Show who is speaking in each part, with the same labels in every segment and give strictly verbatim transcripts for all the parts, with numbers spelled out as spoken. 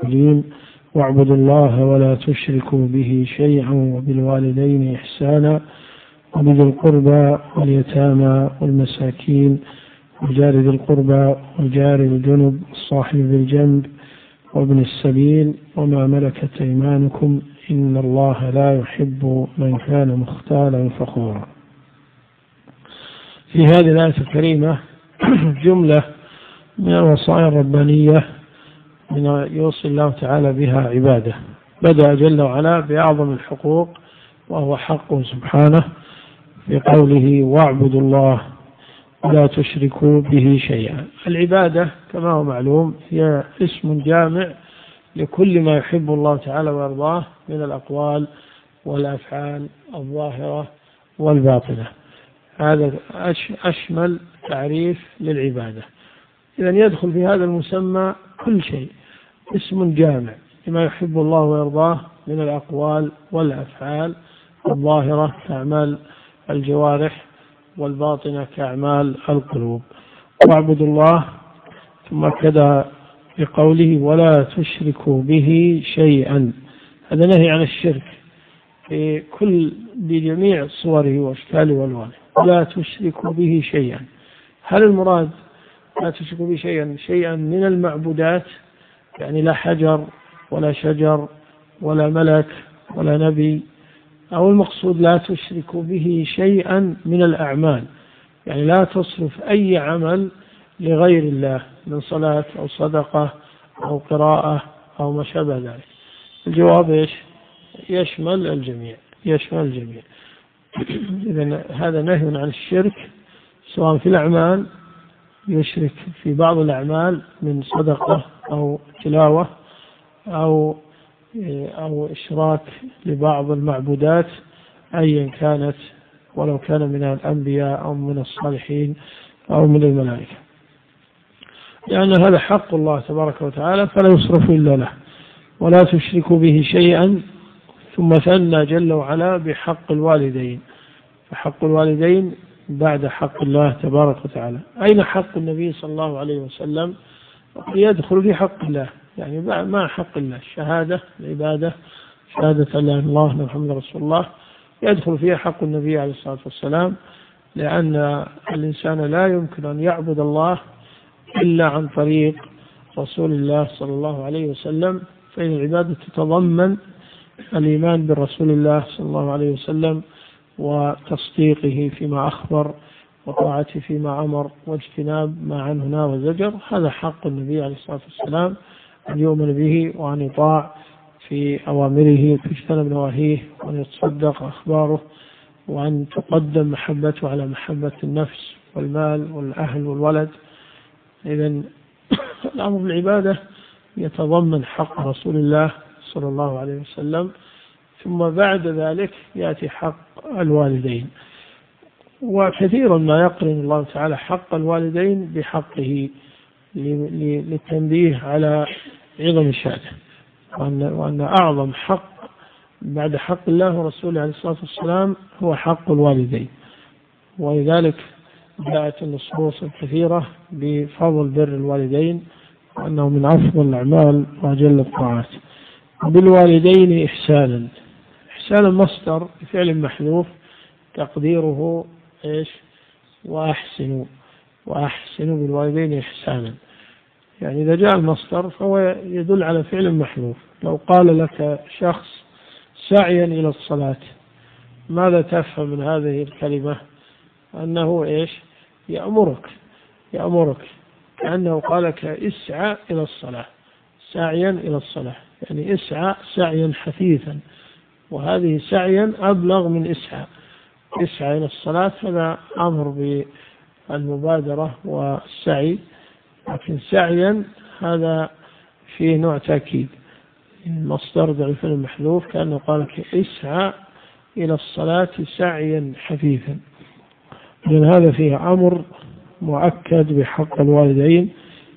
Speaker 1: المرسلين واعبدوا الله ولا تشركوا به شيئا وبالوالدين إحسانا وبذي القربى واليتامى والمساكين وجار ذي القربى وجار الجنب الصاحب بالجنب وابن السبيل وما ملكت أيمانكم إن الله لا يحب من كان مختالا فخورا. في هذه الآية الكريمة جملة من الوصايا الربانية من يوصي الله تعالى بها عباده. بدأ جل وعلا بأعظم الحقوق وهو حقه سبحانه في قوله واعبدوا الله ولا تشركوا به شيئا. العبادة كما هو معلوم هي اسم جامع لكل ما يحب الله تعالى ويرضاه من الأقوال والأفعال الظاهرة والباطنة. هذا أشمل تعريف للعبادة. إذن يدخل في هذا المسمى كل شيء، اسم جامع لما يحب الله ويرضاه من الأقوال والأفعال الظاهرة كأعمال الجوارح والباطنة كأعمال القلوب. واعبدوا الله ثم كذا بقوله ولا تشركوا به شيئا. هذا نهي عن الشرك في كل بجميع صوره واشكاله والوانه. ولا تشركوا به شيئا، هل المراد لا تشركوا به شيئا شيئا من المعبودات، يعني لا حجر ولا شجر ولا ملك ولا نبي، أو المقصود لا تشركوا به شيئا من الأعمال، يعني لا تصرف أي عمل لغير الله من صلاة أو صدقة أو قراءة أو ما شابه ذلك. الجواب إيش؟ يشمل الجميع، يشمل الجميع. إذن هذا نهي عن الشرك سواء في الأعمال، يشرك في بعض الأعمال من صدقة أو تلاوة أو أو إشراك لبعض المعبودات أيا كانت، ولو كان من الأنبياء أو من الصالحين أو من الملائكة، لأن يعني هذا حق الله تبارك وتعالى فلا يصرف إلا له. ولا تشركوا به شيئا، ثم ثنى جل وعلا بحق الوالدين، فحق الوالدين بعد حق الله تبارك وتعالى. أين حق النبي صلى الله عليه وسلم؟ يدخل في حق الله، يعني مع حق الله الشهادة العبادة، شهادة لا إله إلا الله محمد رسول الله، يدخل فيها حق النبي عليه الصلاة والسلام، لأن الإنسان لا يمكن أن يعبد الله إلا عن طريق رسول الله صلى الله عليه وسلم، فإن العبادة تتضمن الإيمان بالرسول الله صلى الله عليه وسلم وتصديقه فيما أخبر وطاعته فيما أمر واجتناب ما عنه نهى وزجر. هذا حق النبي عليه الصلاة والسلام، أن يؤمن به وأن يطاع في أوامره وتجتنب نواهيه، وأن يتصدق أخباره، وأن تقدم محبته على محبة النفس والمال والأهل والولد. إذن الأمر بالعبادة يتضمن حق رسول الله صلى الله عليه وسلم، ثم بعد ذلك يأتي حق الوالدين. وكثيرا ما يقرن الله تعالى حق الوالدين بحقه للتنبيه على عظم شأنه، وأن, وأن أعظم حق بعد حق الله ورسوله عليه الصلاة والسلام هو حق الوالدين. ولذلك جاءت النصوص الكثيرة بفضل بر الوالدين وأنه من أفضل الأعمال وأجل الطاعات. بالوالدين إحسانا، إحسانا مصدر بفعل محذوف تقديره إيش؟ وأحسنوا، وأحسنوا بالوالدين إحسانا. يعني إذا جاء المصدر فهو يدل على فعل محذوف. لو قال لك شخص سعيا إلى الصلاة، ماذا تفهم من هذه الكلمة؟ أنه إيش؟ يأمرك، يأمرك كأنه قال لك اسعى إلى الصلاة، سعيا إلى الصلاة، يعني اسعى سعيا حثيثا، وهذه سعيا أبلغ من اسعى. اسعى إلى الصلاة هذا أمر بالمبادرة والسعي، لكن سعيا هذا فيه نوع تأكيد. المصدر ضعيف المحذوف كأنه قال لك اسعى إلى الصلاة سعيا حثيثا. لأن هذا فيه أمر مؤكد بحق الوالدين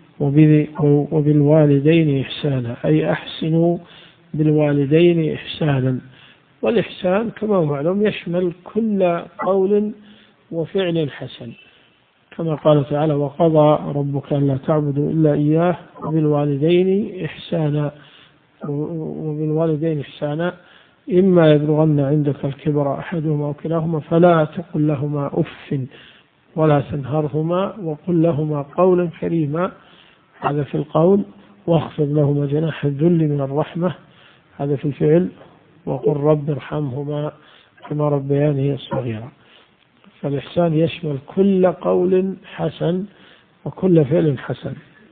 Speaker 1: وبالوالدين إحسانا، أي أحسنوا بالوالدين إحسانا. والإحسان كما هو معلوم يشمل كل قول وفعل حسن، كما قال تعالى وقضى ربك ألا تعبدوا إلا إياه وبالوالدين إحسانا. وبالوالدين إحسانا إما يبلغن عندك الكبر أحدهما أو كلاهما فلا تقل لهما أف ولا تنهرهما وقل لهما قولا كريما، هذا في القول، واخفض لهما جناح الذل من الرحمة، هذا في الفعل، وقل رب ارحمهما كما ربياني صغيرا. فالإحسان يشمل كل قول حسن وكل فعل حسن.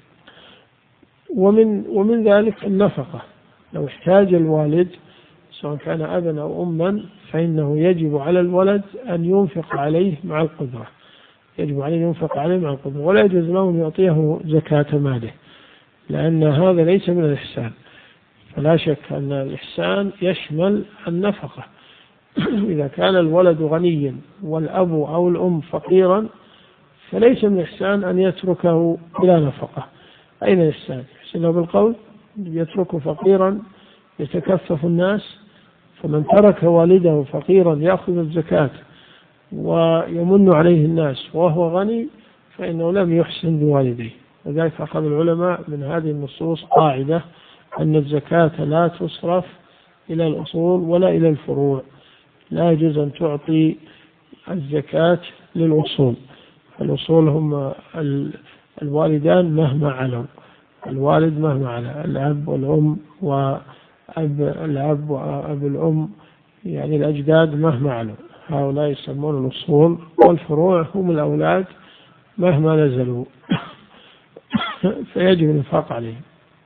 Speaker 1: ومن ومن ذلك النفقة، لو احتاج الوالد سواء كان أبا أو أما فإنه يجب على الولد أن ينفق عليه مع القدرة، يجب عليه ينفق عليه مع القدرة، ولا يجوز له أن يعطيه زكاة ماله، لأن هذا ليس من الإحسان. فلا شك أن الإحسان يشمل النفقة. إذا كان الولد غنيا والأب أو الأم فقيرا فليس من الإحسان أن يتركه بلا نفقة. أين الإحسان؟ يحسنه بالقول، يتركه فقيرا يتكفف الناس، فمن ترك والده فقيرا يأخذ الزكاة ويمن عليه الناس وهو غني فإنه لم يحسن بوالديه. وذلك أخذ العلماء من هذه النصوص قاعدة أن الزكاة لا تصرف إلى الأصول ولا إلى الفروع، لا يجوز أن تعطي الزكاة للأصول. الأصول هم الوالدان مهما علوا، الوالد مهما على، الأب والأم وأب الأب وأب الأم يعني الأجداد مهما علوا، هؤلاء يسمون الأصول، والفروع هم الأولاد مهما نزلوا فيجب الإنفاق عليهم.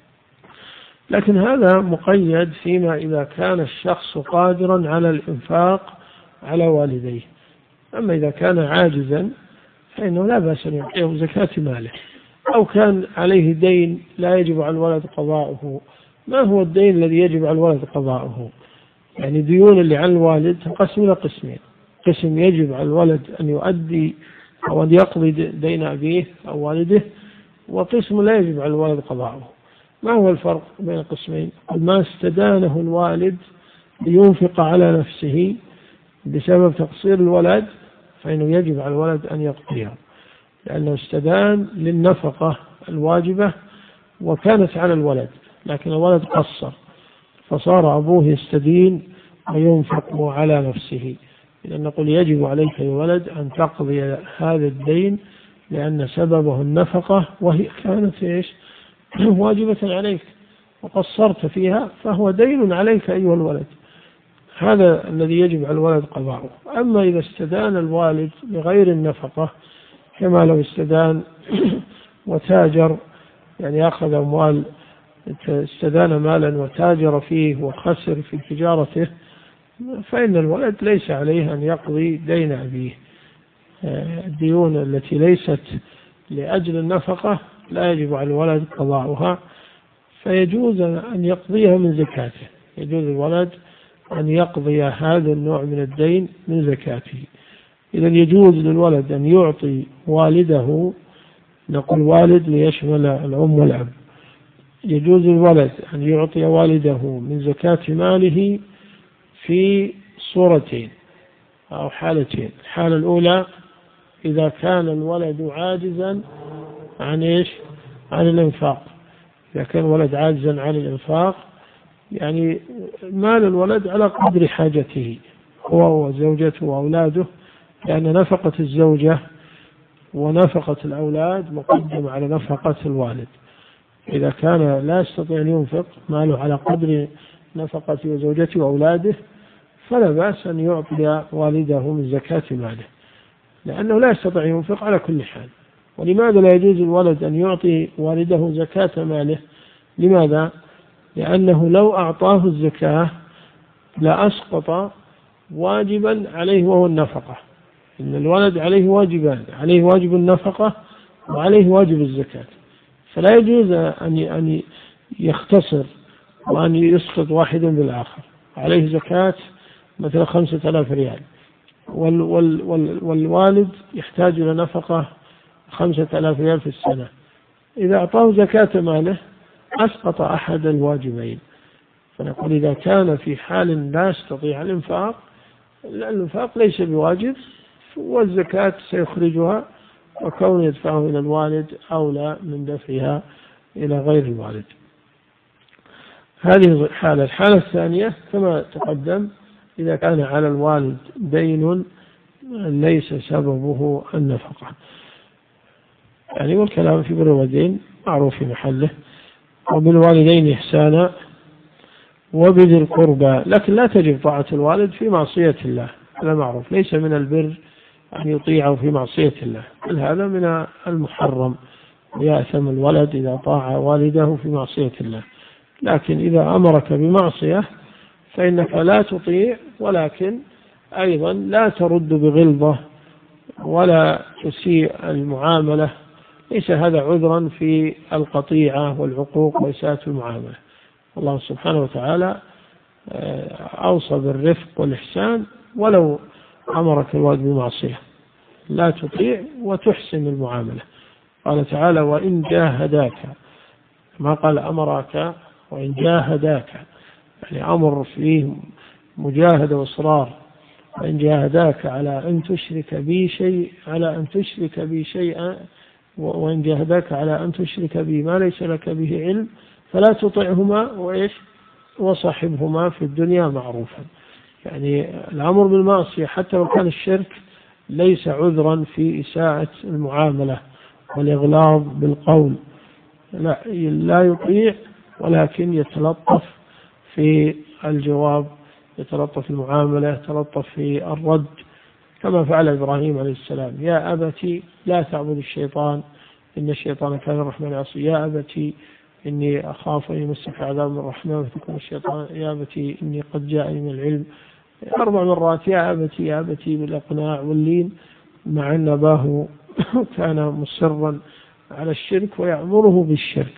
Speaker 1: لكن هذا مقيد فيما إذا كان الشخص قادرا على الإنفاق على والديه. أما إذا كان عاجزا فإنه لا بأس أن يعطيه زكاة ماله، أو كان عليه دين لا يجب على الولد قضاؤه. ما هو الدين الذي يجب على الولد قضاؤه؟ يعني ديون اللي عن الوالد تنقسم إلى قسمين: قسم يجب على الولد أن يؤدي أو أن يقضي دين أبيه أو والده، وقسم لا يجب على الولد قضاؤه. ما هو الفرق بين القسمين؟ ما استدانه الوالد لينفق على نفسه بسبب تقصير الولد فإنه يجب على الولد أن يقضيها، لأنه استدان للنفقة الواجبة وكانت على الولد، لكن الولد قصر فصار أبوه يستدين وينفق على نفسه. إذا نقول يجب عليك يا ولد أن تقضي هذا الدين لأن سببه النفقة وهي كانت إيش؟ واجبة عليك وقصرت فيها، فهو دين عليك أيها الولد. هذا الذي يجب على الولد قضاؤه. أما إذا استدان الوالد لغير النفقة كما لو استدان وتاجر، يعني أخذ أموال، استدان مالا وتاجر فيه وخسر في تجارته، فإن الولد ليس عليه أن يقضي دين أبيه. الديون التي ليست لأجل النفقة لا يجب على الولد قضاؤها، فيجوز أن يقضيها من زكاته. يجوز الولد أن يقضي هذا النوع من الدين من زكاته. إذا يجوز للولد أن يعطي والده، نقول والد ليشمل الأم والأب، يجوز للولد أن يعطي والده من زكاة ماله في صورتين أو حالتين. الحالة الأولى إذا كان الولد عاجزا عن إيش؟ عن الإنفاق. إذا كان الولد عاجزا عن الإنفاق يعني مال الولد على قدر حاجته هو وزوجته وأولاده، لأن نفقة الزوجة ونفقة الأولاد مقدمة على نفقة الوالد. إذا كان لا يستطيع أن ينفق ماله على قدر نفقة وزوجته وأولاده فلا بأس أن يعطي والده من زكاة ماله، لأنه لا يستطيع أن ينفق على كل حال. ولماذا لا يجوز الولد أن يعطي والده زكاة ماله؟ لماذا؟ لأنه لو أعطاه الزكاة لأسقط واجبا عليه وهو النفقة. إن الولد عليه واجبان، عليه واجب النفقة وعليه واجب الزكاة، فلا يجوز أن يختصر وأن يسقط واحد بالآخر. عليه زكاة مثل خمسة آلاف ريال وال وال وال والوالد يحتاج إلى نفقة خمسة آلاف ريال في السنة، إذا أعطاه زكاة ماله أسقط أحد الواجبين. فنقول إذا كان في حال لا يستطيع الإنفاق، الإنفاق ليس بواجب والزكاة سيخرجها، وكون يدفعه إلى الوالد أولى من دفعها إلى غير الوالد. هذه الحالة. الحالة الثانية كما تقدم إذا كان على الوالد دين ليس سببه النفقة، يعني والكلام في بر الوالدين معروف في محله. وبالوالدين إحسانا وبذي القربى، لكن لا تجب طاعة الوالد في معصية الله، هذا معروف، ليس من البر أن يطيعه في معصية الله، بل هذا من المحرم، يأثم الولد إذا طاع والده في معصية الله. لكن إذا أمرك بمعصية فإنك لا تطيع، ولكن أيضا لا ترد بغلظة ولا تسيء المعاملة، ليس هذا عذرا في القطيعة والعقوق وإساءة المعاملة. الله سبحانه وتعالى أوصى بالرفق والإحسان ولو أمرك الوالد بمعصية، لا تطيع وتحسن المعاملة. قال تعالى وإن جاهداك، ما قال أمرك، وإن جاهداك يعني أمر فيه مجاهدة وإصرار. وإن جاهداك على أن تشرك بي شيء على أن تشرك بي شيئا وإن جاهداك على أن تشرك بي ما ليس لك به علم فلا تطعهما وإيش وصاحبهما في الدنيا معروفا. يعني الأمر بالمعصية حتى لو كان الشرك ليس عذرا في إساءة المعاملة والإغلاظ بالقول، لا, لا يطيع ولكن يتلطف في الجواب، يتلطف المعاملة، يتلطف في الرد، كما فعل إبراهيم عليه السلام. يا أبتي لا تعبد الشيطان إن الشيطان كان الرحمن عصيا، يا أبتي إني أخاف أن يمسك عذاب من الرحمن فتكون الشيطان، يا أبتي إني قد جاءني من العلم، أربع مرات يا أبتي يا أبتي بالإقناع واللين، مع أن أباه كان مصرا على الشرك ويأمره بالشرك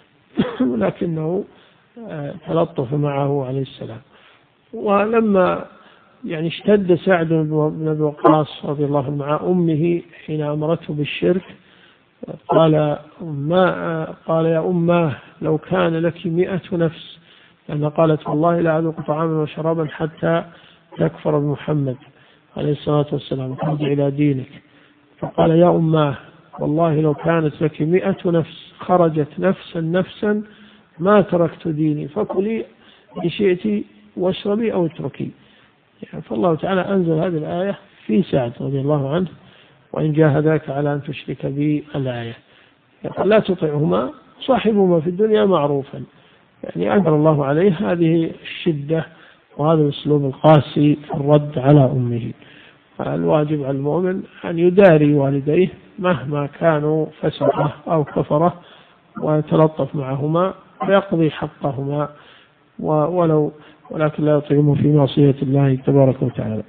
Speaker 1: ولكنه تلطف معه عليه السلام. ولما يعني اشتد سعد بن أبي وقاص رضي الله عنه مع أمه حين أمرته بالشرك قال ما قال يا أماه لو كان لك مئة نفس، لأن قالت والله لا أذوق طعاما وشرابا حتى تكفر بمحمد عليه الصلاة والسلام وترجع إلى دينك. فقال يا أماه والله لو كانت لك مئة نفس خرجت نفسا نفسا ما تركت ديني فكلي إن شئت واشربي أو اتركي. يعني فالله تعالى أنزل هذه الآية في سعد رضي الله عنه وإن جاهداك على أن تشرك بي الآية، يعني لا تطعهما صاحبهما في الدنيا معروفا، يعني أنزل الله عليه هذه الشدة وهذا الأسلوب القاسي في الرد على أمه. الواجب على المؤمن أن يداري والديه مهما كانوا فسقة أو كفرة ويتلطف معهما ويقضي حقهما ولو ولكن لا يطعمه في معصية الله تبارك وتعالى.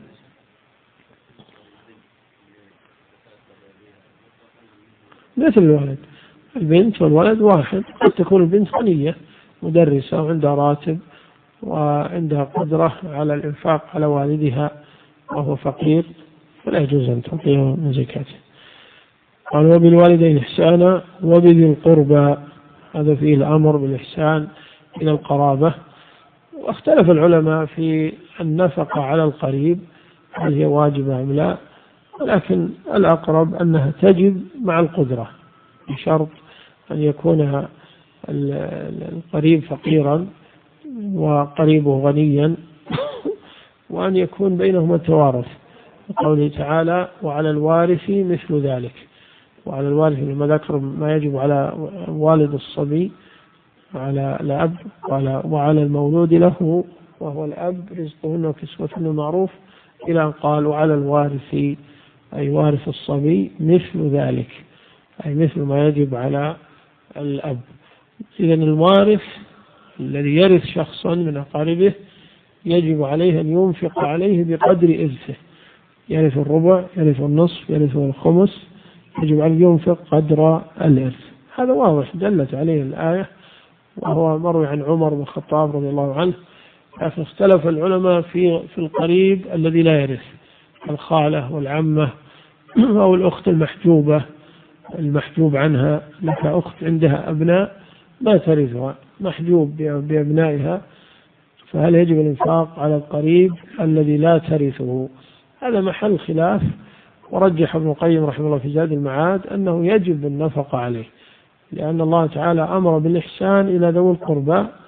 Speaker 1: مثل الولد، البنت والولد واحد، قد تكون البنت غنية مدرسة وعندها راتب وعندها قدرة على الإنفاق على والدها وهو فقير فلا يجوز أن تعطيه من زكاته. قال وبالوالدين إحسانا وبذي القربى، هذا فيه الأمر بالإحسان إلى القرابة. واختلف العلماء في النفقة على القريب هل هي واجبة أم لا، ولكن الأقرب أنها تجب مع القدرة بشرط أن يكون القريب فقيرا وقريبه غنيا وأن يكون بينهما توارث، قوله تعالى وعلى الوارث مثل ذلك. وعلى الوارث لما ذكر ما يجب على والد الصبي على الأب وعلى المولود له وهو الأب رزقهن وكسوتهن معروف، إلى أن قال وعلى الوارث أي وارث الصبي مثل ذلك، أي مثل ما يجب على الأب. إذن الوارث الذي يرث شخصا من أقاربه يجب عليه أن ينفق عليه بقدر إرثه، يرث الربع يرث النصف يرث الخمس، يجب أن ينفق قدر الإرث. هذا واضح دلت عليه الآية، وهو مروي عن عمر بن الخطاب رضي الله عنه. لكن اختلف العلماء في في القريب الذي لا يرث، الخالة والعمة أو الأخت المحجوبة المحجوب عنها، لك أخت عندها أبناء ما ترثها محجوب بأبنائها، فهل يجب الإنفاق على القريب الذي لا ترثه؟ هذا محل خلاف، ورجح ابن القيم رحمه الله في زاد المعاد أنه يجب النفقة عليه، لأن الله تعالى أمر بالإحسان إلى ذوي القربى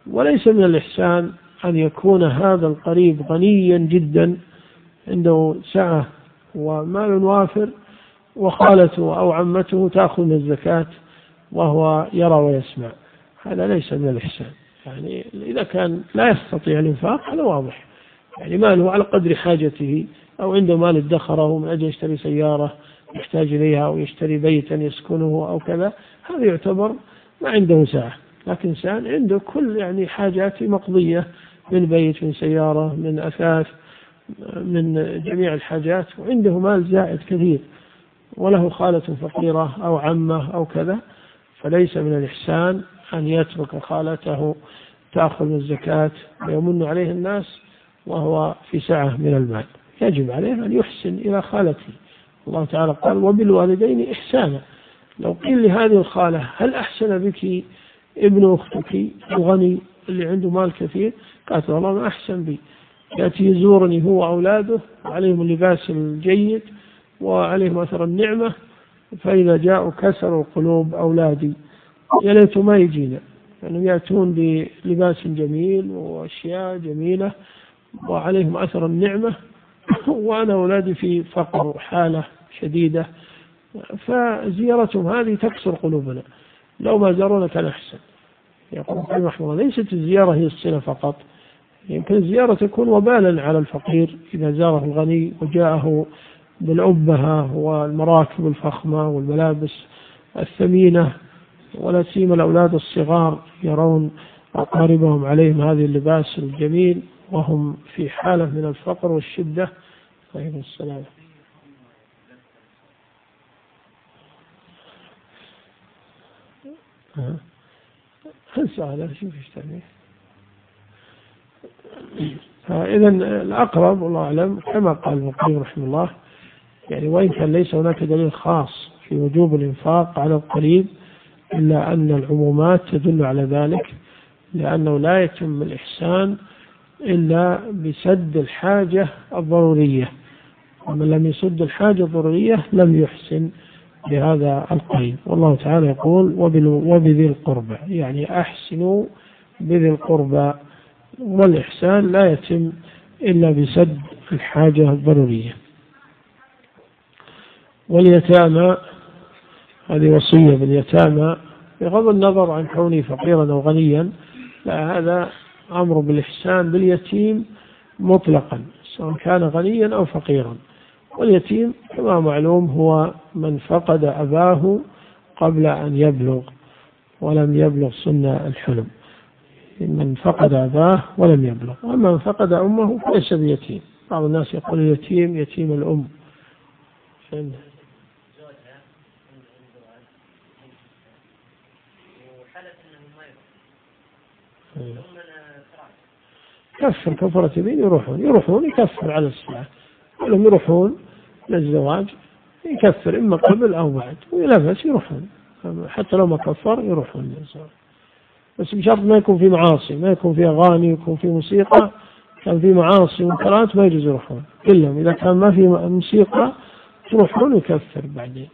Speaker 1: وليس من الإحسان أن يكون هذا القريب غنيا جدا عنده سعة ومال وافر، وخالته أو عمته تأخذ من الزكاة وهو يرى ويسمع، هذا ليس من الإحسان. يعني إذا كان لا يستطيع الإنفاق هذا واضح، يعني ماله على قدر حاجته، أو عنده مال ادخره من أجل يشتري سيارة يحتاج إليها أو يشتري بيتا يسكنه أو كذا، هذا يعتبر ما عنده ساعة. لكن إنسان عنده كل يعني حاجات مقضية من بيت من سيارة من أثاث من جميع الحاجات، وعنده مال زائد كثير، وله خالة فقيرة أو عمة أو كذا، فليس من الإحسان أن يترك خالته تأخذ الزكاة ويمن عليه الناس وهو في سعة من المال. يجب عليه أن يحسن إلى خالته. الله تعالى قال وبالوالدين إحسانا. لو قيل لهذه الخالة هل أحسن بك ابن أختك الغني اللي عنده مال كثير؟ قالت والله ما أحسن بي، يأتي يزورني هو وأولاده وعليهم اللباس الجيد وعليهم أثر النعمة، فإذا جاءوا كسروا قلوب أولادي، يا ليت ما يجينا، يعني يأتون بلباس جميل وأشياء جميلة وعليهم أثر النعمة وأنا أولادي في فقر وحالة شديدة، فزيارتهم هذه تكسر قلوبنا، لو ما زارونا كان أحسن. يقول رحمه الله ليست الزيارة هي الصلة فقط، يمكن الزيارة تكون وبالا على الفقير إذا زاره الغني وجاءه بالأبهة والمراكب الفخمة والملابس الثمينة، ولا سيما الأولاد الصغار يرون أقاربهم عليهم هذه اللباس الجميل وهم في حالة من الفقر والشدة. عليه السلام. هنسى هذا شوف ايش تعني. فإذا الأقرب والله أعلم كما قال ابن القيم رحمه الله، يعني وإن كان ليس هناك دليل خاص في وجوب الإنفاق على القريب إلا أن العمومات تدل على ذلك، لأنه لا يتم الإحسان إلا بسد الحاجة الضرورية، ومن لم يسد الحاجة الضرورية لم يحسن بهذا القريب. والله تعالى يقول وبذي القربى، يعني أحسنوا بذي القربى، والإحسان لا يتم إلا بسد الحاجة الضرورية. واليتامى هذه وصية باليتامى بغض النظر عن كونه فقيرا أو غنيا، لا، هذا أمر بالإحسان باليتيم مطلقا سواء كان غنيا أو فقيرا. واليتيم كما معلوم هو من فقد أباه قبل أن يبلغ ولم يبلغ سن الحلم، من فقد أباه ولم يبلغ. وأما من فقد أمه فليس بيتيم. بعض الناس يقول اليتيم يتيم الأم. فإن كفر كفرة يمين، يروحون يروحون يكفر على الصلاة، ولم يروحون للزواج يكفر إما قبل أو بعد، ويلبس يروحون حتى لو ما كفر يروحون للزواج، بس بشرط ما يكون في معاصي، ما يكون في أغاني، يكون في موسيقى. كان في معاصي ومنكرات ما يجوز يروحون كلهم. إذا كان ما في موسيقى تروحون يكفر بعدين.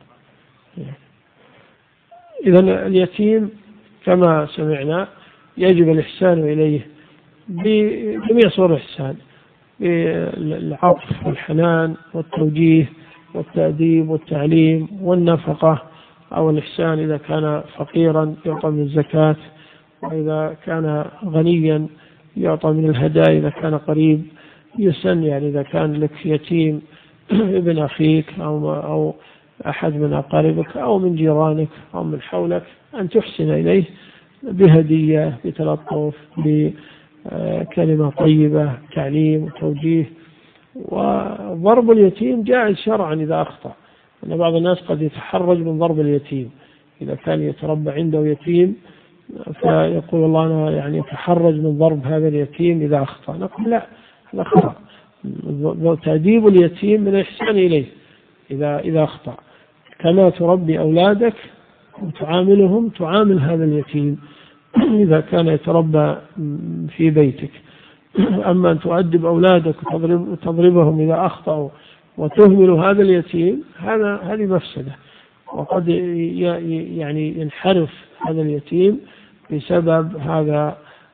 Speaker 1: إذا اليتيم كما سمعنا يجب الإحسان إليه بجميع صور الإحسان، بالعطف والحنان والتوجيه والتأديب والتعليم والنفقة، أو الإحسان إذا كان فقيرا يعطى من الزكاة، وإذا كان غنيا يعطى من الهدايا، إذا كان قريب يسن، يعني إذا كان لك يتيم ابن أخيك أو أو أحد من أقاربك أو من جيرانك أو من حولك أن تحسن إليه بهدية بتلطف بكلمة طيبة تعليم وتوجيه. وضرب اليتيم جائز شرعا إذا أخطأ، أن بعض الناس قد يتحرج من ضرب اليتيم إذا كان يتربى عنده يتيم، فيقول الله أنا يعني يتحرج من ضرب هذا اليتيم إذا أخطأ. نقول لا، هذا خطأ. تأديب اليتيم من الإحسان إليه إذا إذا أخطأ، كما تربي أولادك وتعاملهم تعامل هذا اليتيم إذا كان يتربى في بيتك. أما أن تؤدب أولادك وتضربهم إذا أخطأوا وتهمل هذا اليتيم، هذا هذه مفسدة، وقد يعني ينحرف هذا اليتيم بسبب هذا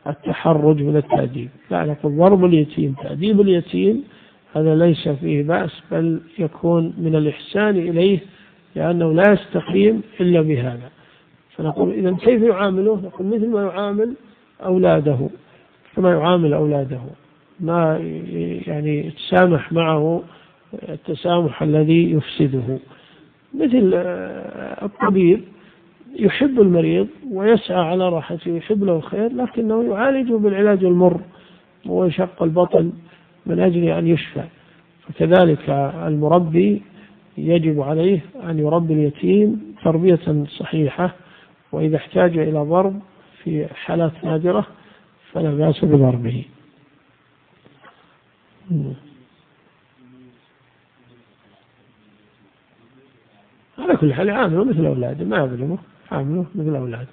Speaker 1: التحرج من التأديب، لا نقول ضرب اليتيم تأديب اليتيم هذا ليس فيه بأس، بل يكون من الإحسان إليه لأنه لا يستقيم إلا بهذا. فنقول إذا كيف يعامله؟ نقول مثل ما يعامل أولاده، كما يعامل أولاده، ما يعني يتسامح معه التسامح الذي يفسده. مثل الطبيب يحب المريض ويسعى على راحته ويحب له الخير، لكنه يعالجه بالعلاج المر ويشق البطن من أجل أن يشفى. فكذلك المربي يجب عليه أن يربي اليتيم تربية صحيحة، وإذا احتاج إلى ضرب في حالات نادرة فلا بأس بضربه. على كل حال عامله مثل أولاده، ما يظلمه، عامله مثل أولاده.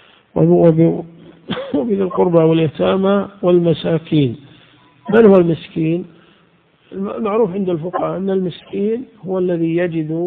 Speaker 1: وبذي القربى واليتامى والمساكين. من هو المسكين؟ المعروف عند الفقهاء أن المسكين هو الذي يجد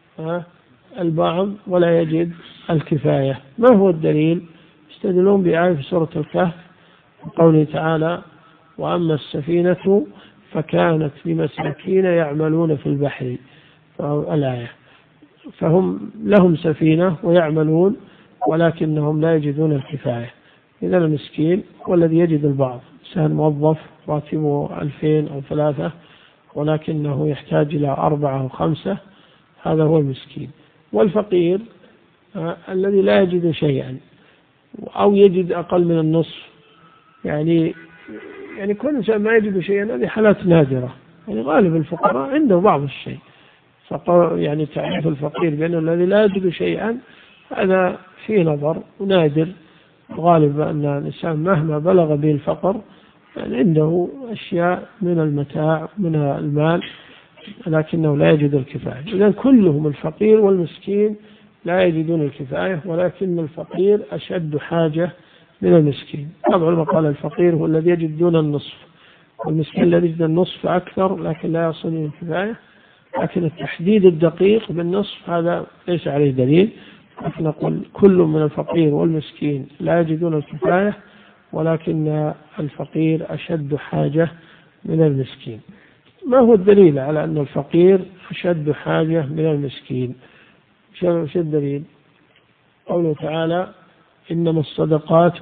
Speaker 1: البعض ولا يجد الكفاية. ما هو الدليل؟ يستدلون بآية في سورة الكهف قوله تعالى: وأما السفينة فكانت لمساكين يعملون في البحر، الآية. فهم لهم سفينة ويعملون ولكنهم لا يجدون الكفاية. إذا المسكين هو الذي يجد البعض، إنسان موظف راتبه ألفين أو ثلاثة ولكنه يحتاج إلى أربعة أو خمسة، هذا هو المسكين. والفقير آه الذي لا يجد شيئا أو يجد أقل من النصف، يعني يعني كل إنسان ما يجد شيئا، هذه حالات نادرة. يعني غالب الفقراء عنده بعض الشيء، يعني تعريف الفقير بأنه الذي لا يجد شيئا هذا فيه نظر ونادر. غالب أن الإنسان مهما بلغ به الفقر يعني عنده أشياء من المتاع من المال لكنه لا يجد الكفاية. إذن كلهم الفقير والمسكين لا يجدون الكفاية، ولكن الفقير أشد حاجة من المسكين. طبعا ما قال الفقير هو الذي يجد دون النصف، والمسكين الذي يجد النصف أكثر لكن لا يصل إلى الكفاية. لكن التحديد الدقيق بالنصف هذا ليس عليه دليل، لكن نقول كل من الفقير والمسكين لا يجدون الكفاية، ولكن الفقير أشد حاجة من المسكين. ما هو الدليل على أن الفقير أشد حاجة من المسكين؟ شو الدليل؟ قوله تعالى: إنما الصدقات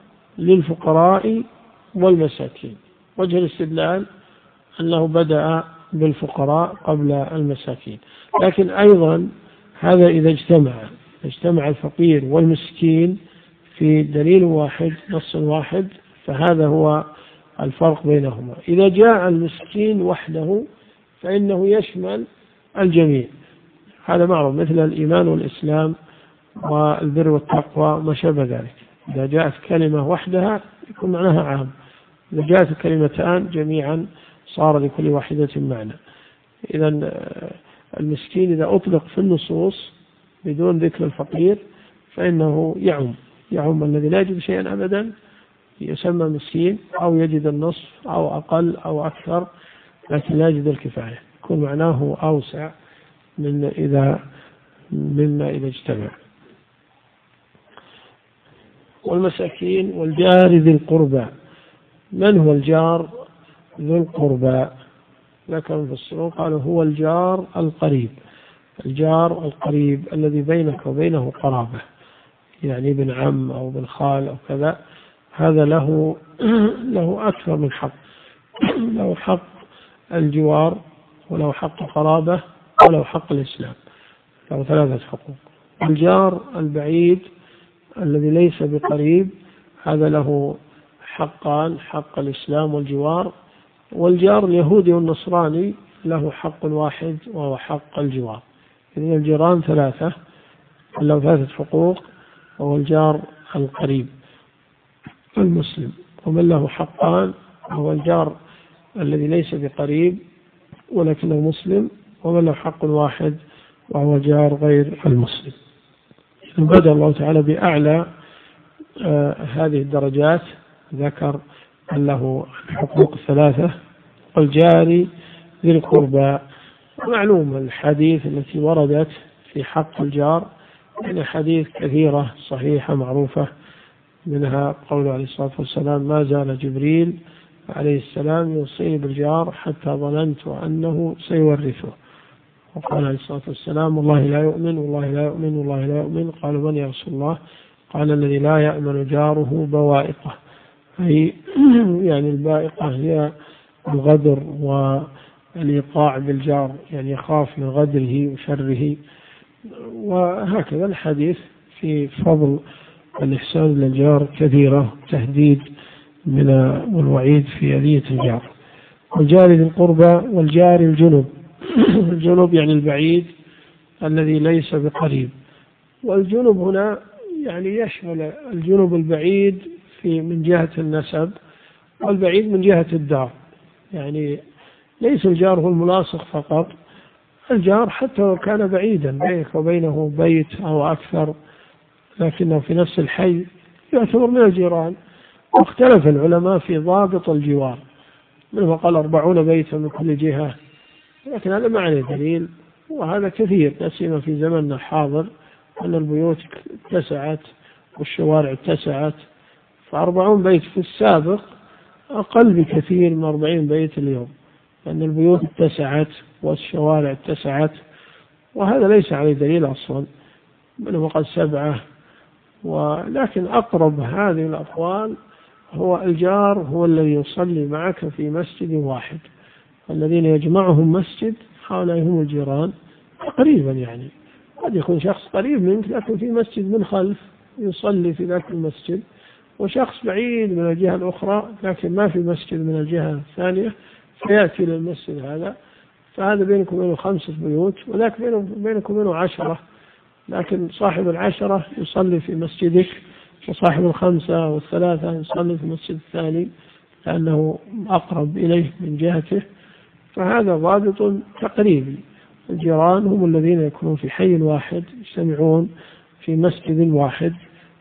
Speaker 1: للفقراء والمساكين. وجه الاستدلال أنه بدأ بالفقراء قبل المساكين، لكن أيضا هذا إذا اجتمع اجتمع الفقير والمسكين في دليل واحد نص واحد فهذا هو الفرق بينهما. إذا جاء المسكين وحده فإنه يشمل الجميع، هذا معروف، مثل الإيمان والإسلام والبر والتقوى ما شابه ذلك. إذا جاءت كلمة وحدها يكون معناها عام، إذا جاءت كلمتان جميعا صار لكل واحدة معنى. إذا المسكين إذا أطلق في النصوص بدون ذكر الفقير فإنه يعم يعم الذي لا يجد شيئا أبدا يسمى مسكين، أو يجد النصف أو أقل أو أكثر لكن لا يجد الكفاية، يكون معناه أوسع من إذا مما إذا اجتمع. والمساكين والجار ذي القربى. من هو الجار ذو القربى؟ ذكر المفسرون قالوا هو الجار القريب. الجار القريب الذي بينك وبينه قرابة، يعني ابن عم أو ابن خال أو كذا، هذا له له أكثر من حق. له حق الجوار وله حق قرابة وله حق الإسلام، له ثلاثة حقوق. الجار البعيد الذي ليس بقريب هذا له حقان: حق الإسلام والجوار. والجار اليهودي والنصراني له حق واحد وهو حق الجوار. إذن الجيران ثلاثة، له ثلاثة حقوق، وهو الجار القريب المسلم. ومن له حقان هو الجار الذي ليس بقريب ولكنه مسلم، ومن له حق واحد وهو جار غير المسلم. بدأ الله تعالى بأعلى آه هذه الدرجات، ذكر أن له الحقوق الثلاثة والجاري ذي القربى. معلوم الحديث التي وردت في حق الجار، يعني حديث كثيرة صحيحة معروفة منها قوله عليه الصلاة والسلام: ما زال جبريل عليه السلام يوصيني بالجار حتى ظننت أنه سيورثه. وقال عليه الصلاة والسلام: والله لا يؤمن والله لا يؤمن والله لا يؤمن. قالوا: من يا رسول الله؟ قال: الذي لا يأمن جاره بوائقه، أي يعني البائقة هي الغدر والإيقاع بالجار، يعني يخاف من غدره وشره. وهكذا الحديث في فضل الإحسان للجار كثيرة، تهديد من والوعيد في أذية الجار. والجار ذي القربى والجار الجنب. الجنب يعني البعيد الذي ليس بقريب. والجنب هنا يعني يشمل الجنب البعيد في من جهة النسب، والبعيد من جهة الدار. يعني ليس الجار هو الملاصق فقط، الجار حتى لو كان بعيدا بينك وبينه بيت أو أكثر لكنه في نفس الحي يعتبر من الجيران. واختلف العلماء في ضابط الجوار، منهم قال أربعون بيتا من كل جهة، لكن هذا ما عليه دليل، وهذا كثير لا سيما في زمننا الحاضر أن البيوت اتسعت والشوارع اتسعت. فأربعون بيت في السابق أقل بكثير من أربعين بيت اليوم، لأن البيوت اتسعت والشوارع اتسعت، وهذا ليس عليه دليل أصلا، منهم قال سبعة. ولكن أقرب هذه الأقوال هو الجار هو الذي يصلي معك في مسجد واحد. الذين يجمعهم مسجد هؤلاء هم الجيران تقريبا، يعني قد يكون شخص قريب منك لكن في مسجد من خلف يصلي في ذاك المسجد، وشخص بعيد من الجهة الأخرى لكن ما في مسجد من الجهة الثانية فيأتي للمسجد هذا، فهذا بينكم وبينه خمسة بيوت، وذاك بينكم وبينه عشرة، لكن صاحب العشرة يصلي في مسجدك، وصاحب الخمسة والثلاثة يصلي في المسجد الثاني لأنه أقرب إليه من جهته. فهذا ضابط تقريبي. الجيران هم الذين يكونون في حي واحد، يجتمعون في مسجد واحد،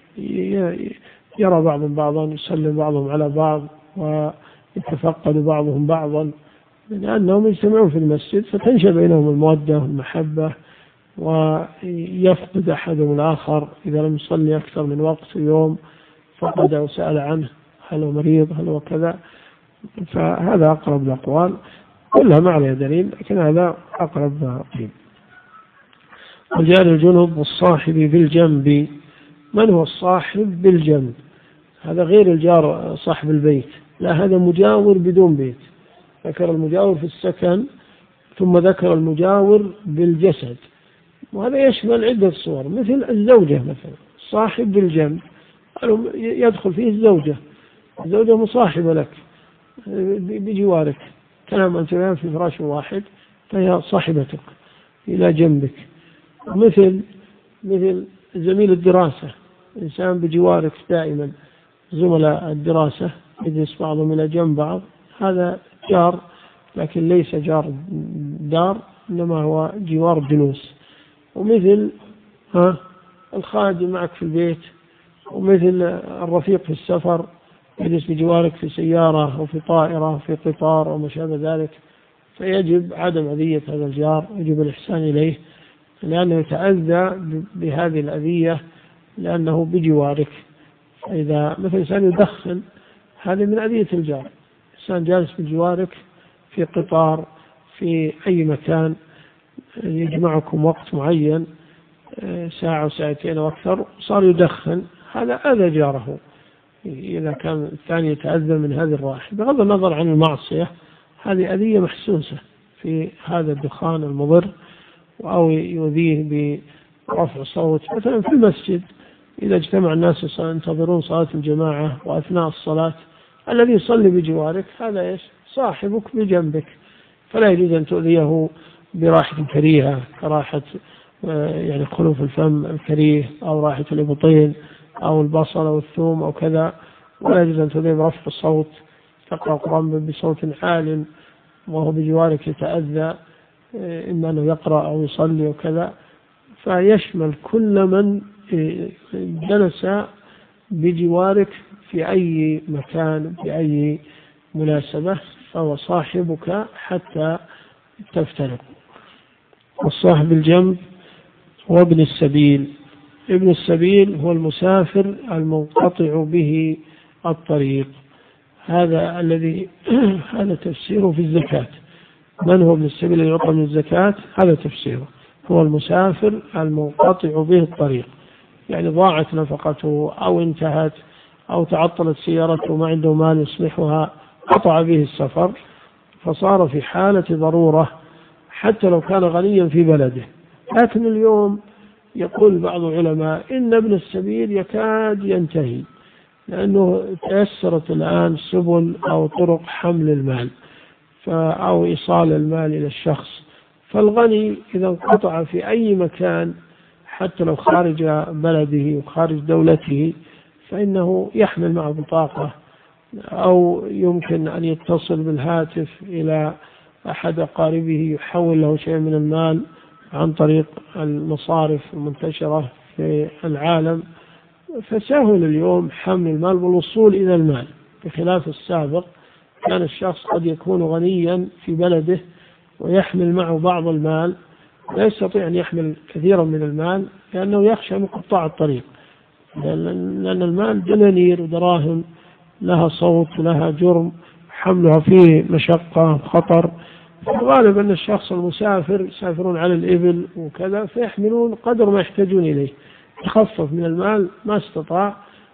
Speaker 1: يرى بعضهم بعضا، يسلم بعضهم على بعض، ويتفقد بعضهم بعضا، لأنهم يجتمعون في المسجد فتنشأ بينهم المودة والمحبة، ويفقد أحدهم الآخر إذا لم يصلي أكثر من وقت يوم، فقد أو سأل عنه هل هو مريض هل هو كذا. فهذا أقرب الأقوال، كلها ما عليها دليل لكن هذا أقرب قيل. وجار الجنب والصاحب بالجنب. من هو الصاحب بالجنب؟ هذا غير الجار صاحب البيت، لا هذا مجاور بدون بيت. ذكر المجاور في السكن ثم ذكر المجاور بالجسد، وهذا يشمل عدة صور، مثل الزوجة مثلا صاحب بالجنب يدخل فيه الزوجة، الزوجة مصاحبة لك بجوارك، كلام أنت في فراش واحد فهي صاحبتك إلى جنبك. مثل مثل زميل الدراسة، إنسان بجوارك دائما، زملاء الدراسة يجلس بعضهم إلى جنب بعض، هذا جار لكن ليس جار دار إنما هو جوار جلوس. ومثل ها الخادم معك في البيت، ومثل الرفيق في السفر يجلس بجوارك في سيارة أو في طائرة أو في قطار أو ما شابه ذلك، فيجب عدم أذية هذا الجار، يجب الإحسان إليه لأنه يتأذى بهذه الأذية لأنه بجوارك. إذا مثل إنسان يدخن هذه من أذية الجار، إنسان جالس بجوارك في قطار في أي مكان يجمعكم وقت معين ساعة وساعتين أو أكثر صار يدخن، هذا أذى جاره إذا كان الثاني يتأذى من هذه الرائحة بغض النظر عن المعصية. هذه أذية محسوسة في هذا الدخان المضر، أو يؤذيه برفع صوت مثلا في المسجد إذا اجتمع الناس ينتظرون صلاة الجماعة وأثناء الصلاة الذي يصلي بجوارك هذا إيش صاحبك بجنبك، فلا يجوز أن تؤذيه برائحة كريهة كراحة يعني خلوف الفم الكريه أو رائحة الإبطين أو البصل أو الثوم أو كذا، ولا يجوز أن تؤذيه برفع الصوت، تقرأ القرآن بصوت عال وهو بجوارك يتأذى إما أنه يقرأ أو يصلي وكذا. فيشمل كل من جلس بجوارك في أي مكان بأي مناسبة فهو صاحبك حتى تفترق. والصاحب الجنب وابن السبيل، ابن السبيل هو المسافر المنقطع به الطريق، هذا الذي هذا تفسيره في الزكاة. من هو ابن السبيل الذي يعطى من الزكاة؟ هذا تفسيره، هو المسافر المنقطع به الطريق، يعني ضاعت نفقته أو انتهت أو تعطلت سيارته ما عنده مال يصلحها، قطع به السفر فصار في حالة ضرورة حتى لو كان غنيا في بلده. لكن اليوم يقول بعض العلماء إن ابن السبيل يكاد ينتهي، لأنه تيسرت الآن سبل أو طرق حمل المال أو إيصال المال إلى الشخص، فالغني إذا انقطع في أي مكان حتى لو خارج بلده وخارج دولته فإنه يحمل معه بطاقة، أو يمكن أن يتصل بالهاتف إلى أحد أقاربه يحول له شيء من المال عن طريق المصارف المنتشرة في العالم، فسهل اليوم حمل المال والوصول إلى المال، بخلاف السابق كان الشخص قد يكون غنيا في بلده ويحمل معه بعض المال، لا يستطيع أن يحمل كثيرا من المال لأنه يخشى من قطاع الطريق، لأن المال دنانير ودراهم لها صوت ولها جرم، حملها فيه مشقة خطر. غالبا أن الشخص المسافر يسافرون على الإبل وكذا فيحملون قدر ما يحتاجون إليه، يخفف من المال ما استطاع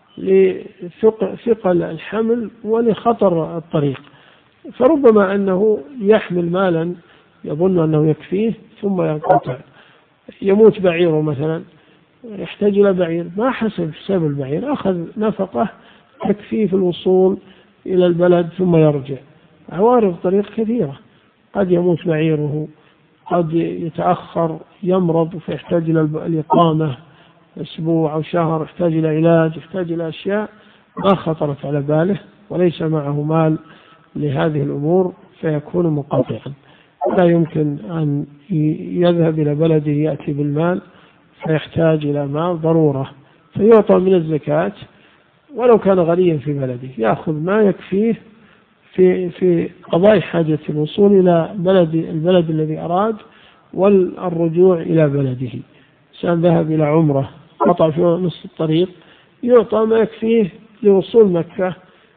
Speaker 1: لثقل الحمل ولخطر الطريق، فربما أنه يحمل مالا يظن أنه يكفيه ثم ينقطع، يموت بعيره مثلا يحتاج إلى بعير، ما حسب حساب البعير، أخذ نفقة تكفيه في الوصول إلى البلد ثم يرجع. عوارض طريق كثيرة، قد يموت بعيره، قد يتأخر يمرض فيحتاج إلى الإقامة أسبوع أو شهر، يحتاج إلى علاج، يحتاج إلى أشياء ما خطرت على باله وليس معه مال لهذه الأمور فيكون منقطعا، لا يمكن أن يذهب إلى بلده يأتي بالمال فيحتاج إلى مال ضرورة فيعطى من الزكاة ولو كان غنيا في بلده، يأخذ ما يكفيه في في قضاء حاجة الوصول إلى بلد البلد الذي أراد والرجوع إلى بلده. إنسان ذهب إلى عمرة قطع في نصف الطريق يعطى ما يكفيه لوصول مكة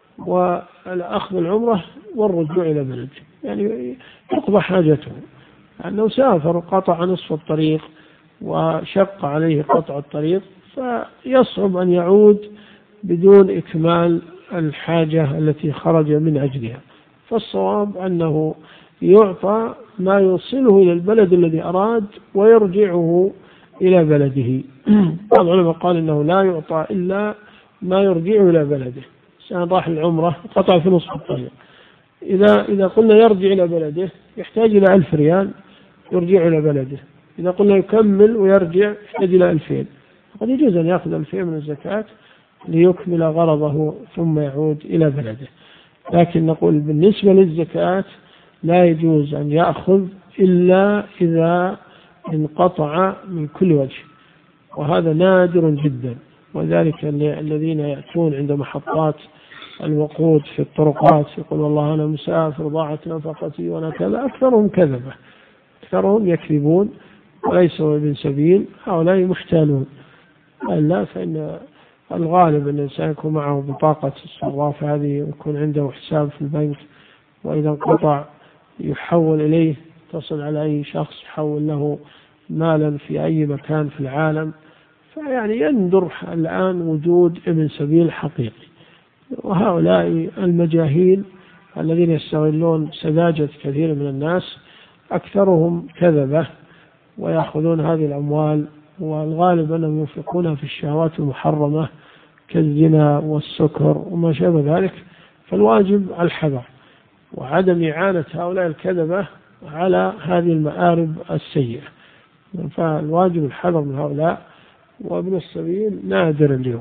Speaker 1: والأخذ العمرة والرجوع إلى بلده، يعني يقضى حاجته، أنه سافر قطع نصف الطريق وشق عليه قطع الطريق فيصعب أن يعود بدون إكمال الحاجة التي خرج من أجلها. فالصواب أنه يعطى ما يوصله إلى البلد الذي أراد ويرجعه إلى بلده. بعض العلماء قال إنه لا يعطى إلا ما يرجعه إلى بلده، سأن راح العمرة قطع في نصف الطريق، إذا إذا قلنا يرجع إلى بلده يحتاج إلى ألف ريال يرجع إلى بلده، إذا قلنا يكمل ويرجع يحتاج إلى ألفين، قد يجوز أن يأخذ ألفين من الزكاة ليكمل غرضه ثم يعود إلى بلده. لكن نقول بالنسبة للزكاة لا يجوز أن يأخذ إلا إذا انقطع من كل وجه، وهذا نادر جدا، وذلك الذين يأتون عند محطات الوقود في الطرقات يقول والله أنا مسافر ضاعت نفقتي وأنا كذا، أكثرهم كذبة، أكثرهم يكذبون وليسوا ابن سبيل، هؤلاء محتالون. لا، فإن الغالب أن الإنسان يكون معه بطاقة الصراف هذه ويكون عنده حساب في البنك، وإذا انقطع يحول إليه، تصل على أي شخص يحول له مالا في أي مكان في العالم، فيعني يندر الآن وجود ابن سبيل حقيقي. وهؤلاء المجاهيل الذين يستغلون سذاجة كثير من الناس أكثرهم كذبة ويأخذون هذه الأموال، والغالب أنهم ينفقونها في الشهوات المحرمة كالزنا والسكر وما شابه ذلك، فالواجب الحذر وعدم إعانة هؤلاء الكذبة على هذه المآرب السيئة، فالواجب الحذر من هؤلاء، وابن السبيل نادر اليوم.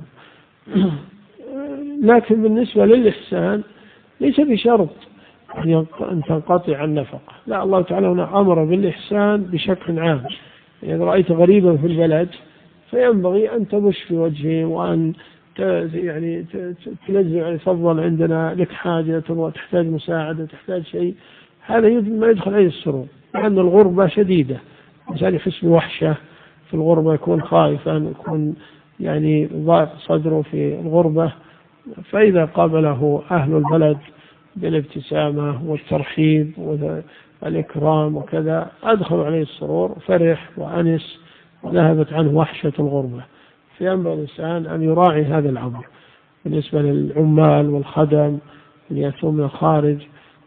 Speaker 1: لكن بالنسبة للإحسان ليس بشرط أن تنقطع النفقة، لا، الله تعالى هنا أمر بالإحسان بشكل عام. إذا رأيت غريبا في البلد فينبغي أن تبش في وجهه وأن يعني تنزل عليه، تفضل عندنا لك حاجة وتحتاج مساعدة تحتاج شيء، هذا ما يدخل عليه السرور، لأن الغربة شديدة، الإنسان يحس بوحشة في الغربة يكون خائفا، يكون يعني ضاق صدره في الغربة، فإذا قابله أهل البلد بالابتسامة والترحيب والإكرام وكذا أدخل عليه السرور، فرح وأنس وذهبت عنه وحشة الغربة. فينبغي الإنسان أن يراعي هذا الأمر بالنسبة للعمال والخدم اللي يأتون من الخارج،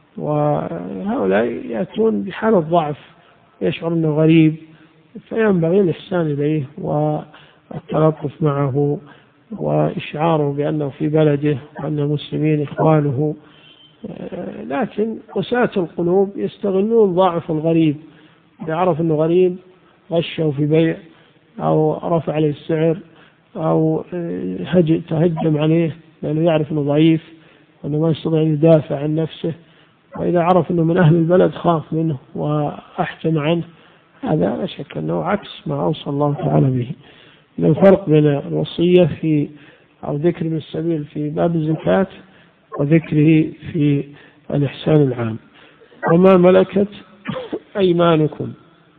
Speaker 1: وهؤلاء يأتون بحالة ضعف، يشعر أنه غريب، فينبغي الإحسان إليه والتلطف معه وإشعاره بأنه في بلده وأن المسلمين إخوانه. لكن قساة القلوب يستغلون ضعف الغريب، إذا عرف أنه غريب غشه في بيع أو رفع عليه السعر أو تهجم عليه لأنه يعرف أنه ضعيف وأنه ما يستطيع أن يدافع عن نفسه، وإذا عرف أنه من أهل البلد خاف منه وأحتم عنه. هذا لا شك أنه عكس ما أوصى الله تعالى به. الفرق بين الوصية في أو ذكر من السبيل في باب الزكاة وذكره في الإحسان العام. وما ملكت أيمانكم،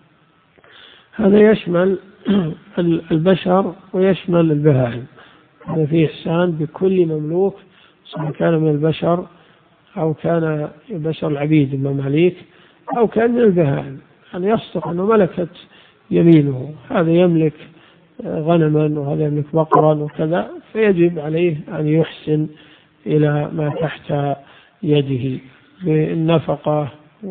Speaker 1: هذا يشمل البشر ويشمل البهائم. هذا فيه إحسان بكل مملوك، سواء كان من البشر أو كان بشر العبيد المماليك أو كان من البهائم. أن يصدق أنه ملكت يمينه، هذا يملك غنما وهذا يملك بقرا وكذا، فيجب عليه أن يحسن إلى ما تحت يده بالنفقة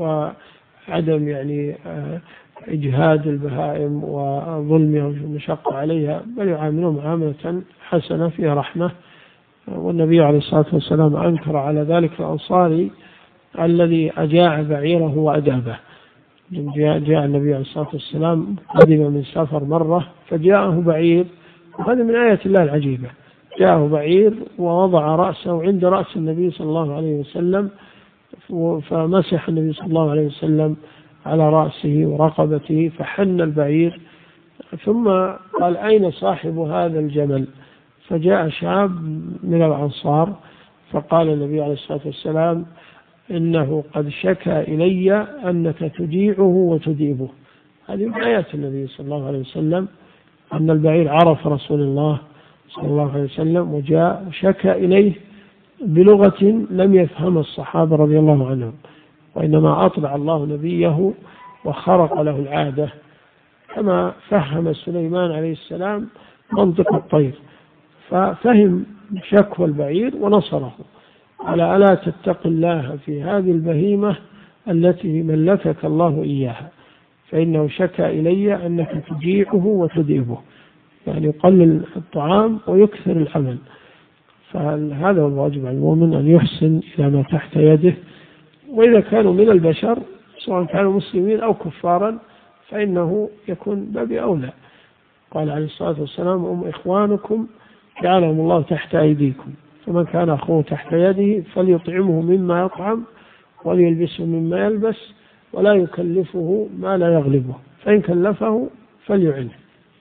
Speaker 1: وعدم يعني إجهاد البهائم وظلمها والمشقة عليها، بل يعاملهم معاملة حسنة فيها رحمة. والنبي عليه الصلاة والسلام أنكر على ذلك الأنصاري الذي أجاع بعيره وأدابه. جاء النبي عليه الصلاة والسلام قدم من سفر مرة فجاءه بعير، وهذا من آيات الله العجيبة، جاءه بعير ووضع رأسه عند رأس النبي صلى الله عليه وسلم، فمسح النبي صلى الله عليه وسلم على رأسه ورقبته فحن البعير، ثم قال أين صاحب هذا الجمل؟ فجاء شاب من الأنصار فقال النبي عليه الصلاة والسلام إنه قد شكى إلي أنك تجيعه وتديبه. هذه من آيات النبي صلى الله عليه وسلم، أن البعير عرف رسول الله صلى الله عليه وسلم وجاء وشكى إليه بلغة لم يفهم الصحابة رضي الله عنهم، وإنما أطلع الله نبيه وخرق له العادة كما فهم سليمان عليه السلام منطق الطير، ففهم شكوى البعير ونصره على ألا تتق الله في هذه البهيمة التي ملكك الله إياها، فإنه شكى إلي أنك تجيعه وتديبه، يعني يقلل الطعام ويكثر العمل. فهذا هو الواجب على المؤمن أن يحسن إلى ما تحت يده، وإذا كانوا من البشر سواء كانوا مسلمين أو كفارا فإنه يكون باب أولى. قال عليه الصلاة والسلام هم إخوانكم جعلهم الله تحت أيديكم، فمن كان أخوه تحت يده فليطعمه مما يطعم وليلبسه مما يلبس ولا يكلفه ما لا يغلبه، فإن كلفه فليعنه.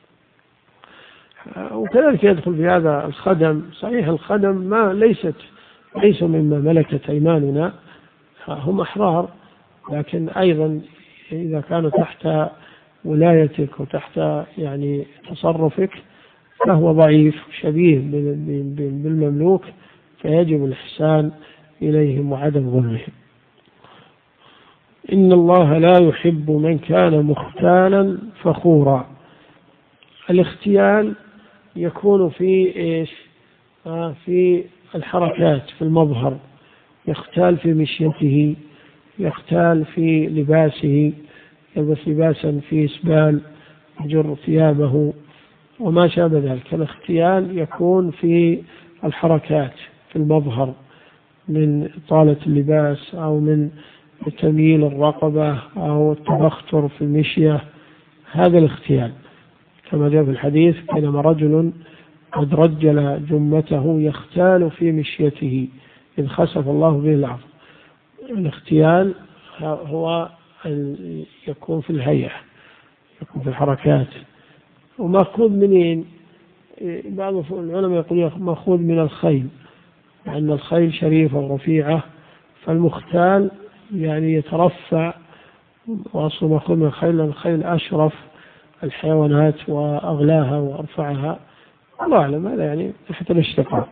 Speaker 1: وكذلك يدخل في هذا الخدم. صحيح الخدم ما ليست ليس مما ملكت أيماننا، هم أحرار، لكن أيضا إذا كانوا تحت ولايتك وتحت يعني تصرفك فهو ضعيف شبيه بالمملوك، فيجب الإحسان إليهم وعدم ظلمهم. إن الله لا يحب من كان مختالا فخورا. الاختيال يكون في إيش؟ آه في الحركات، في المظهر، يختال في مشيته، يختال في لباسه، يلبس لباسا فيه إسبال، يجر ثيابه وما شابه ذلك. الاختيال يكون في الحركات، في المظهر، من طالة اللباس أو من تمييل الرقبة أو التبختر في المشية، هذا الاختيال. كما جاء في الحديث بينما رجل قد رجل جمته يختال في مشيته إذ خسف الله به الأرض. الاختيال هو يكون في الهيئة، يكون في الحركات. ومأخوذ منين؟ بعض العلماء يقول مأخوذ من الخيل، لأن الخيل شريفة ورفيعة، فالمختال يعني يترفع، وأصله مأخوذ من الخيل لأن الخيل أشرف الحيوانات وأغلاها وأرفعها، الله أعلم، هذا يعني تحت الاشتقاق.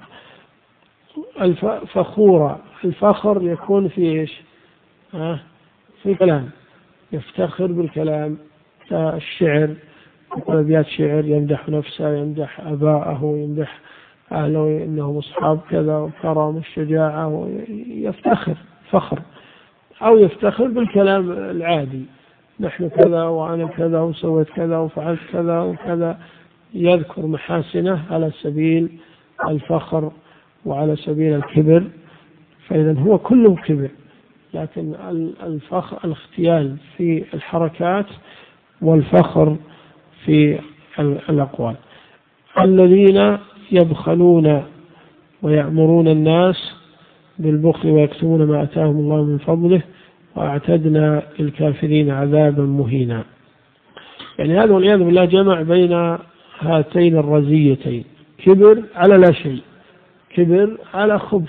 Speaker 1: الفخورة، الفخر يكون في إيش؟ ها؟ في كلام، يفتخر بالكلام، الشعر، أبيات شعر يمدح نفسه، يمدح أباءه، يمدح أهله إنهم أصحاب كذا وكرم الشجاعة، ويفتخر فخر. أو يفتخر بالكلام العادي، نحن كذا وأنا كذا وسويت كذا وفعلت كذا وكذا، يذكر محاسنه على سبيل الفخر وعلى سبيل الكبر. فإذا هو كله كبر، لكن الفخر الاختيال في الحركات والفخر في الأقوال. الذين يبخلون ويأمرون الناس بالبخل ويكتمون ما آتاهم الله من فضله وأعتدنا للكافرين عذابا مهينا. يعني هذا والعياذ بالله جمع بين هاتين الرزيتين، كبر على لا شيء، كبر على خبث،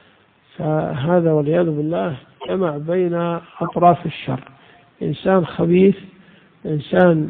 Speaker 1: فهذا والعياذ بالله جمع بين أطراف الشر، إنسان خبيث، إنسان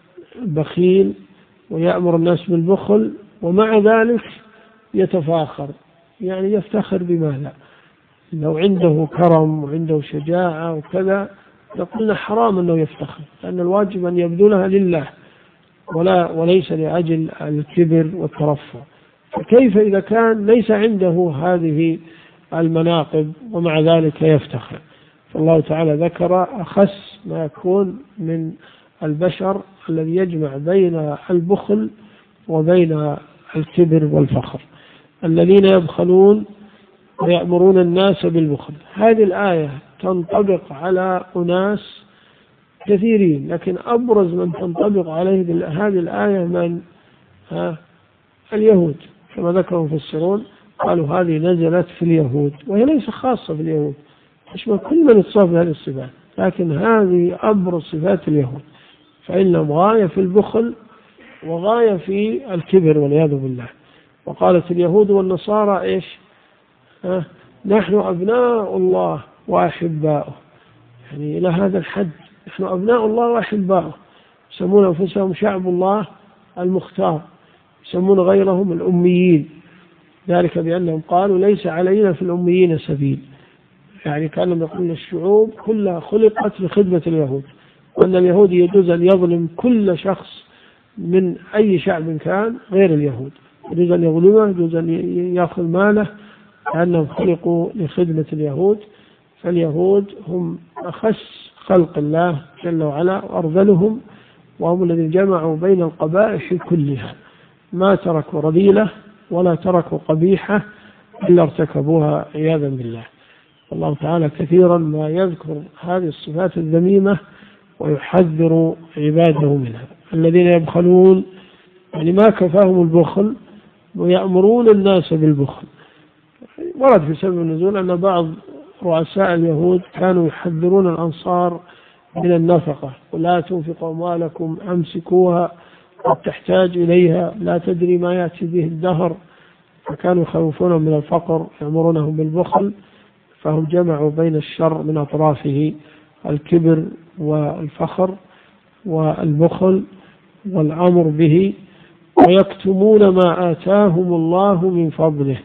Speaker 1: بخيل ويأمر الناس بالبخل، ومع ذلك يتفاخر، يعني يفتخر بماذا؟ لو عنده كرم وعنده شجاعة وكذا لقلنا حرام أنه يفتخر، لأن الواجب أن يبذلها لله ولا وليس لأجل الكبر والترفع. فكيف إذا كان ليس عنده هذه المناقب ومع ذلك يفتخر؟ فالله تعالى ذكر أخس ما يكون من البشر الذي يجمع بين البخل وبين الكبر والفخر. الذين يبخلون ويأمرون الناس بالبخل، هذه الآية تنطبق على أناس كثيرين، لكن أبرز من تنطبق عليه هذه الآية من ها اليهود، كما ذكروا المفسرون قالوا هذه نزلت في اليهود، وهي ليس خاصة في اليهود، تشمل كل من اتصاف بهذه الصفات، لكن هذه أبرز صفات اليهود، فإنهم غاية في البخل وغاية في الكبر والعياذ بالله. وقالت اليهود والنصارى إيش؟ ها؟ نحن أبناء الله وأحباؤه، يعني إلى هذا الحد، نحن أبناء الله وأحباؤه، يسمون أنفسهم شعب الله المختار، يسمون غيرهم الأميين، ذلك بأنهم قالوا ليس علينا في الأميين سبيل، يعني كانوا يقولون الشعوب كلها خلقت لخدمة اليهود، وأن اليهود يجوز أن يظلم كل شخص من أي شعب كان غير اليهود، يجوز أن يظلمه، يجوز أن يأخذ ماله، لأنهم خلقوا لخدمة اليهود. فاليهود هم أخس خلق الله جل وعلا وأرذلهم، وهم الذين جمعوا بين القبائح كلها، ما تركوا رذيلة ولا تركوا قبيحة إلا ارتكبوها عياذا بالله. الله تعالى كثيرا ما يذكر هذه الصفات الذميمة ويحذر عباده منها. الذين يبخلون يعني ما كفاهم البخل ويأمرون الناس بالبخل. ورد في سبب النزول أن بعض رؤساء اليهود كانوا يحذرون الأنصار من النفقة، ولا تنفقوا أموالكم أمسكوها قد تحتاج إليها، لا تدري ما يأتي به الدهر، فكانوا يخوفونهم من الفقر، يأمرونهم بالبخل، فهم جمعوا بين الشر من أطرافه، الكبر والفخر والبخل والأمر به، ويكتمون ما آتاهم الله من فضله،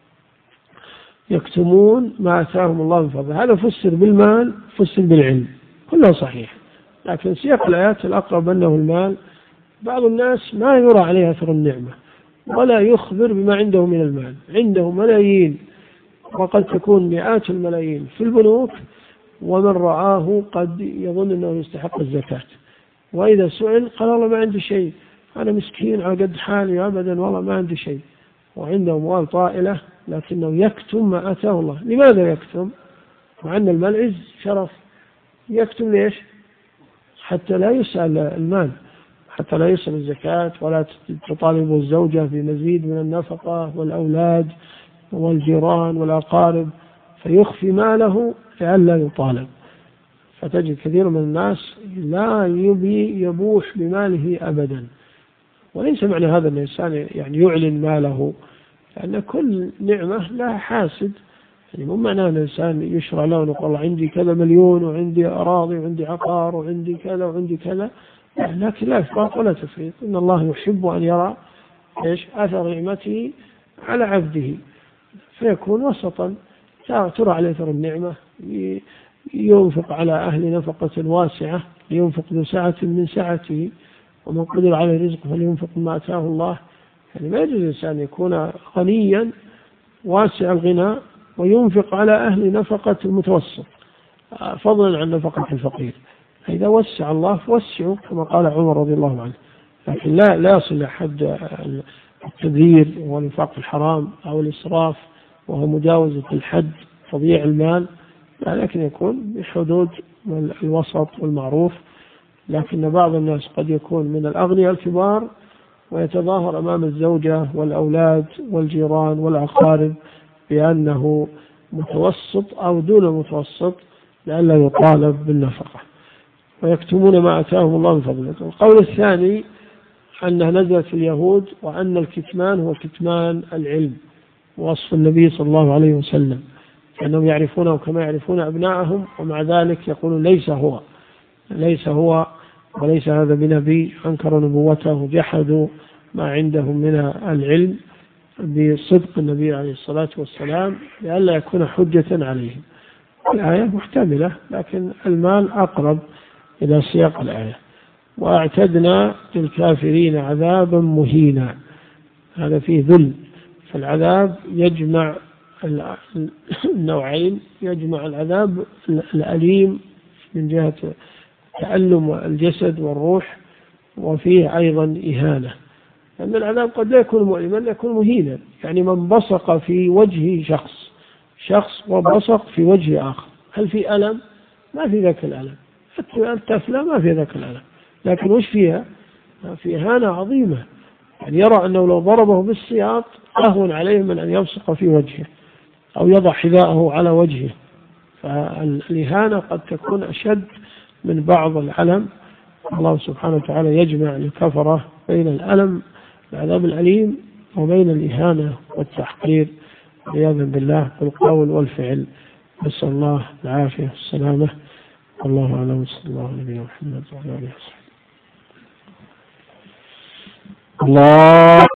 Speaker 1: يكتمون ما آتاهم الله من فضله. هذا فسر بالمال، فسر بالعلم، كله صحيح، لكن سياق الآيات الأقرب أنه المال. بعض الناس ما يرى عليه أثر النعمة ولا يخبر بما عنده من المال، عنده ملايين وقد تكون مئات الملايين في البنوك، ومن رآه قد يظن أنه يستحق الزكاة، وإذا سئل قال والله ما عندي شيء، أنا مسكين على قد حالي، أبدا والله ما عندي شيء، وعنده أموال طائلة لكنه يكتم ما آتاه الله. لماذا يكتم؟ مع أن المال عز شرف، يكتم ليش؟ حتى لا يسأل المال، حتى لا يسأل الزكاة، ولا تطالب الزوجة بمزيد من النفقة والأولاد والجيران والأقارب، فيخفي ماله لئلا يطالب. فتجد كثير من الناس لا يبي يبوح بماله أبدا، وليس معنى هذا أن الإنسان يعني يعلن ماله، لأن كل نعمة لها حاسد، يعني مو معنى أن الإنسان يشرع له ونقول عندي كذا مليون وعندي أراضي وعندي عقار وعندي كذا وعندي كذا، لكن لا إفراط ولا تفريط، إن الله يحب أن يرى إيش أثر نعمته على عبده، فيكون وسطا، ترى عليه أثر النعمة، ينفق على أهل نفقة واسعة، لينفق ذو سعة من سعته، ومن قدر عليه رزقه فلينفق ما آتاه الله. يعني ما يجوز الإنسان يكون غنيا واسع الغنى وينفق على أهل نفقة المتوسط فضلا عن نفقة الفقير. إذا وسع الله فوسعوا كما قال عمر رضي الله عنه، لكن لا لا يصل لحد التبذير والإنفاق الحرام أو الإسراف وهو مجاوزة الحد تضييع المال، لكن يكون بحدود الوسط والمعروف. لكن بعض الناس قد يكون من الأغنياء الكبار ويتظاهر أمام الزوجة والأولاد والجيران والأقارب بأنه متوسط أو دون المتوسط لئلا يطالب بالنفقة، ويكتمون ما آتاهم الله من فضله. القول الثاني أنها نزلت في اليهود، وأن الكتمان هو كتمان العلم، وصف النبي صلى الله عليه وسلم أنهم يعرفونه كما يعرفون أبناءهم، ومع ذلك يقولون ليس هو ليس هو وليس هذا بنبي، أنكروا نبوته وجحدوا ما عندهم من العلم بصدق النبي عليه الصلاة والسلام لئلا يكون حجة عليهم. الآية محتملة، لكن المال أقرب إلى سياق الآية. وأعتدنا للكافرين عذابا مهينا، هذا فيه ذل، فالعذاب يجمع النوعين، يجمع العذاب الأليم من جهة تألم الجسد والروح، وفيه أيضا إهانة، لأن العذاب قد لا يكون مؤلما، يكون مهينا. يعني من بصق في وجه شخص شخص وبصق في وجه آخر، هل في ألم؟ ما في ذاك الألم، التفلة ما في ذاك الألم، لكن وش فيها؟ في إهانة عظيمة. يعني يرى أنه لو ضربه بالسياط أهون عليه من أن يبصق في وجهه أو يضع حذاءه على وجهه. فالإهانة قد تكون أشد من بعض الألم. الله سبحانه وتعالى يجمع الكفرة بين الألم العذاب الأليم وبين الإهانة والتحقير عياذا بالله بالقول والفعل. نسأل الله العافية والسلامة. والله أعلم. صلى الله عليه وسلم. الله